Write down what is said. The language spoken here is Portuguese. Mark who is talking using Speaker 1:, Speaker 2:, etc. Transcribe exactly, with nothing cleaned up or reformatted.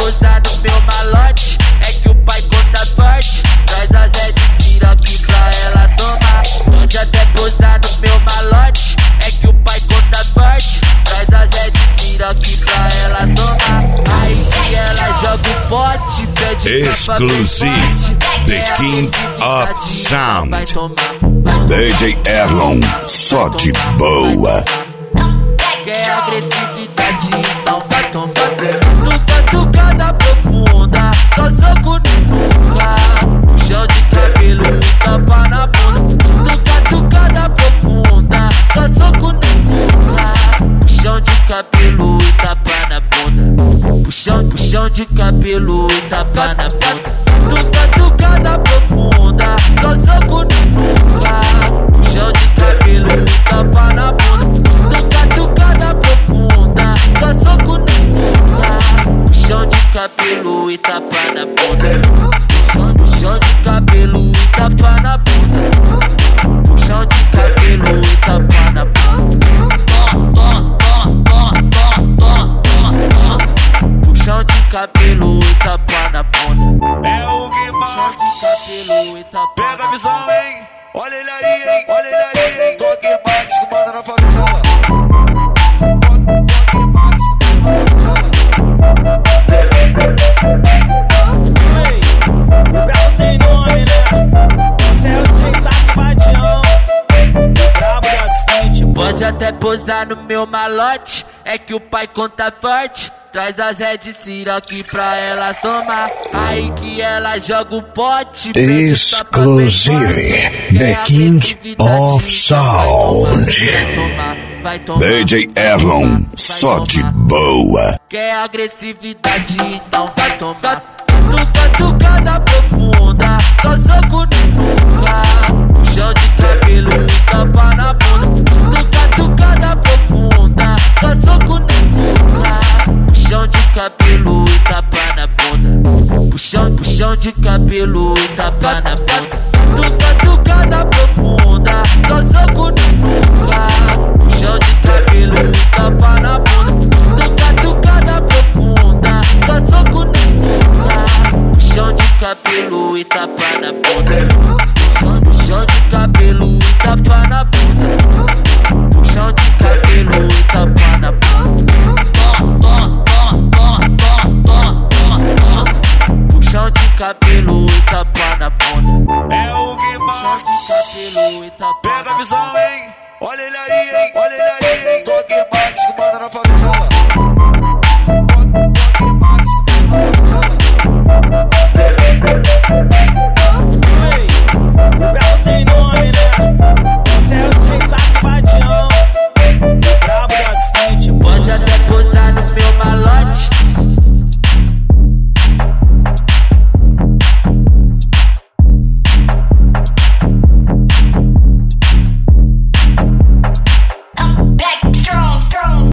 Speaker 1: pousar no meu malote, é que o pai conta forte. Traz a Zé de Cira aqui pra ela tomar. Pode até pousar no meu malote, é que o pai conta forte. Traz a Zé de Cira aqui pra ela tomar. Aí que ela joga o pote, pede
Speaker 2: exclusive, The King of Sound, D J Erlon, só de boa.
Speaker 1: Quer agressividade, então vai tomar. Tuca, tucada profunda, só soco no nuca. Puxão de cabelo e tapa na bunda. Tuca, tucada profunda, só soco no nuca. Puxão de cabelo e tapa na bunda. Puxão, puxão de cabelo e tapa na bunda. Tuca, tucada profunda, só soco no nuca. Puxão de cabelo e tapa na bunda. Tuca, tucada profunda, só soco no nuca. Puxão de cabelo e tapa na bunda. Puxão, puxão de cabelo e tapa na bunda. Puxão de cabelo e tapa na bunda. Puxão de cabelo e tapa na bunda.
Speaker 3: É o que mais pega a visão, hein? Olha ele aí, hein? Olha ele aí, hein? Toque Max que manda na favela. Toque Max que manda na favela. Ei, o brabo tem nome, né? Esse é o jeitado Badião. O brabo da City.
Speaker 1: Pode até pousar no meu malote, é que o pai conta forte. Traz a Zé de Cira aqui pra ela tomar. Aí que ela joga o pote.
Speaker 2: Exclusive, The King of Sound, D J Erlon, só de boa.
Speaker 1: Quer agressividade, então vai tomar. Tuca, tucada profunda, só soco no nuca. Puxão de cabelo e tapa na bunda. Tuca, tucada profunda, só soco no nuca. Puxão de cabelo e tapa na bunda. Puxão, puxão de cabelo e tapa na bunda. Tuca, tucada profunda, só soco no nuca. Puxão de cabelo e tapa na bunda. Tuca, tucada profunda, só soco no nuca. Puxão de cabelo e tapa na bunda. Puxão, puxão de cabelo e tapa na bunda. Puxão de cabelo e tapa na bunda. Puxão de cabelo e tapa na bunda.
Speaker 3: É o que mais
Speaker 1: Puxão de cabelo e tapa
Speaker 3: pega a visão, hein? Olha ele aí, hein? Olha ele aí, hein?